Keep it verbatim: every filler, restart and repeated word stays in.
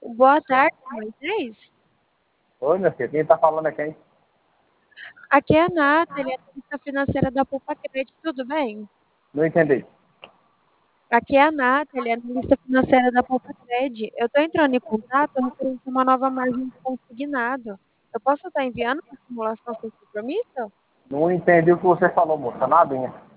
Boa tarde, Moisés. Oi, meu filho, quem tá falando é quem? Aqui é a Nathalie, analista financeira da Poupa Credit, tudo bem? Não entendi. Aqui é a Nathalie, analista financeira da Poupa Credit. Eu estou entrando em contato referente a uma nova margem de consignado. Eu posso estar enviando uma simulação sem compromisso? Não entendi o que você falou, moça. Nadinha.